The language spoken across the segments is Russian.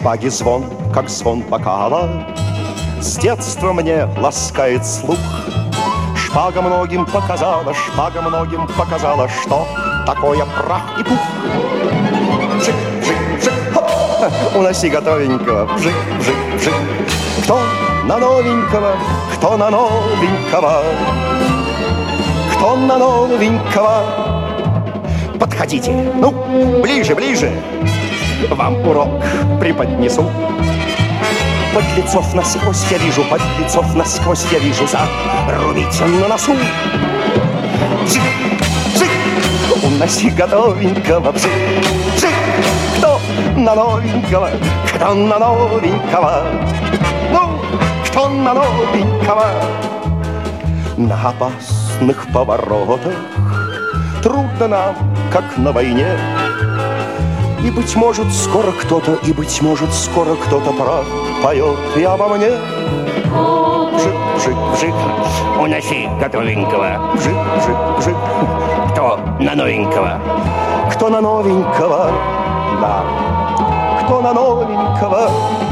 шпаги звон, как звон бокала, с детства мне ласкает слух. Шпага многим показала, что такое прах и пух. Вжик, вжик, вжик, хоп, уноси готовенького, вжик, вжик, вжик. Кто на новенького, кто на новенького, кто на новенького? Подходите, ну, ближе, ближе, вам урок преподнесу. Подлецов насквозь я вижу, подлецов насквозь я вижу, зарубите на носу. Бжик, бжик, уноси готовенького, бжик, бжик. Кто на новенького, кто на новенького, ну, кто на новенького? На опасных поворотах трудно нам, как на войне. И, быть может, скоро кто-то, и, быть может, скоро кто-то пропоет и обо мне. Вжик, вжик, вжик, уноси готовенького. Вжик, вжик, вжик. Кто на новенького? Кто на новенького? Да, кто на новенького?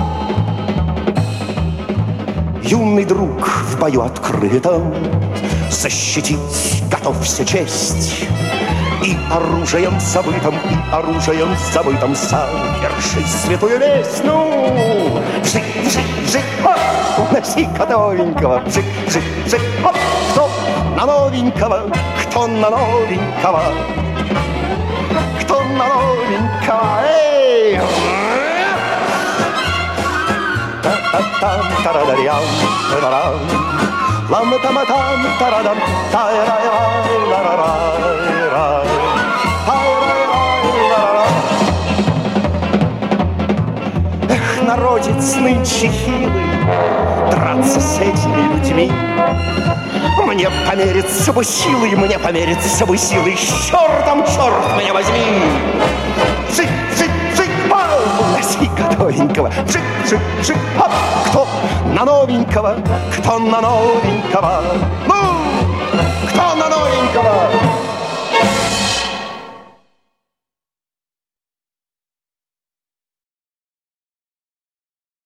Юный друг в бою открытом защитить готовься честь. И оружием забытым, совершить святую месть. Ну, вжик, вжик, вжик, хоп, уноси готовенького. Вжик, вжик, вжик, хоп, кто на новенького, кто на новенького, кто на новенького, эй! Та-та-там-тарадарям, та-дарам, лам-та-ма-там, тарадам, та-рай-рай-ла-рай-рай. Эх, народец нынче хилый, драться с этими людьми. Мне помериться бы силой, мне помериться бы силой. С чертом, черт меня возьми! Вжик, вжик, вжик, пау! Уноси готовенького. Вжик, вжик, вжик, хоп! Кто на новенького, кто на новенького? Ну, кто на новенького?